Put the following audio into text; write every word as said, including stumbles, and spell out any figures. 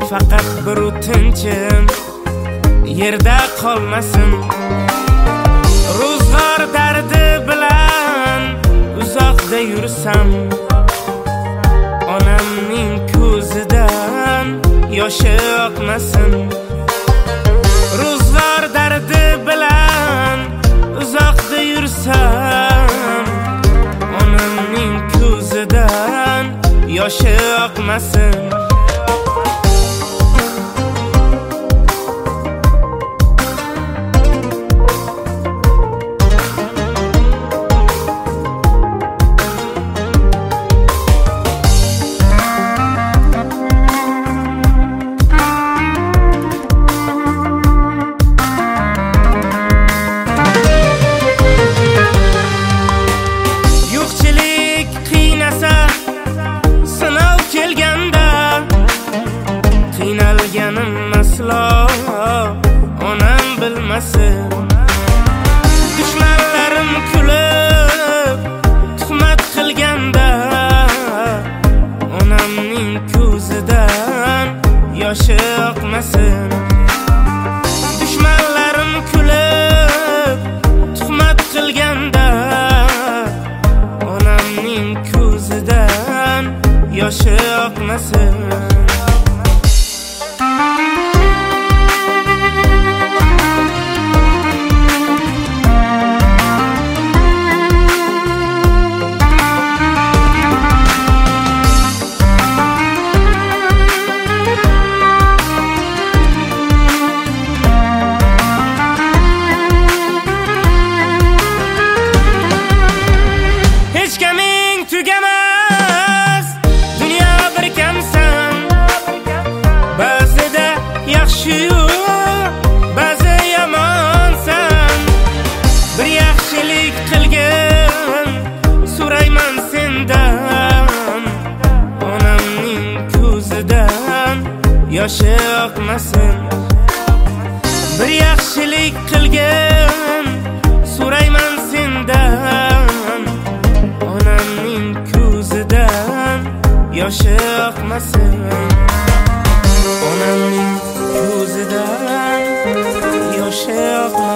faqat bir o'tinchim yerda qolmasin. Ro'zg'or dardi bilan uzoqda yursam, onamning ko'zidan yoshi oqmasin. Ro'zg'or dardi bilan uzoqda yursam, onamning ko'zidan yoshi oqmasin. Qiynalganim aslo onam bilmasin. Dushmanlarim kulib tuhmat qilganda, onamning ko'zidan yoshi oqmasin. Dushmanlarim kulib tuhmat qilganda, onamning ko'zidan yoshi oqmasin. Tugamas dunyo bir kamsan, ba'zida yaxshi-yu ba'zi yomonsan. Bir yaxshilik qilgin so'rayman sendan, onamning ko'zidan yoshi oqmasin. Bir yaxshilik qilgin so'rayman sendan, onamning ko'zidan yoshi oqmasin. Onamning ko'zidan yoshi oqmasin.